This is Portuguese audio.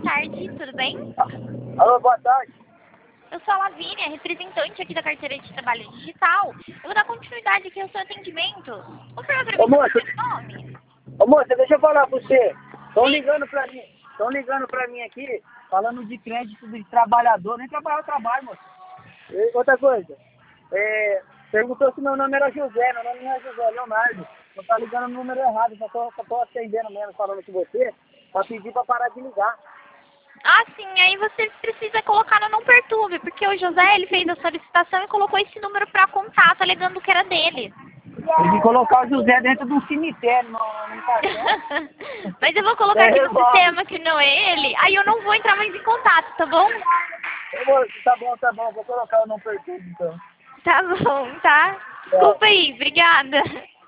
tarde, tudo bem? Alô, boa tarde. Eu sou a Lavínia, representante aqui da carteira de trabalho digital. Eu vou dar continuidade aqui ao seu atendimento. Por favor, Ô, me moça. diga o seu nome. Ô, moça, deixa eu falar pra você. Estão ligando pra mim aqui, falando de crédito de trabalhador. Nem trabalhar eu trabalho, moça. E outra coisa, perguntou se meu nome era José. Meu nome não é José, é Leonardo. Não tá ligando no número errado, só tô atendendo mesmo, falando com você, pra pedir pra parar de ligar. Ah, sim, aí você precisa colocar no Não Perturbe, porque o José, ele fez a solicitação e colocou esse número para contato, alegando que era dele. Tem que colocar o José dentro de um cemitério, não tá certo? Mas eu vou colocar aqui no sistema que não é ele, aí eu não vou entrar mais em contato, tá bom? Ô, moço, tá bom, vou colocar o não perturbe então. Tá bom, tá? Desculpa aí, obrigada.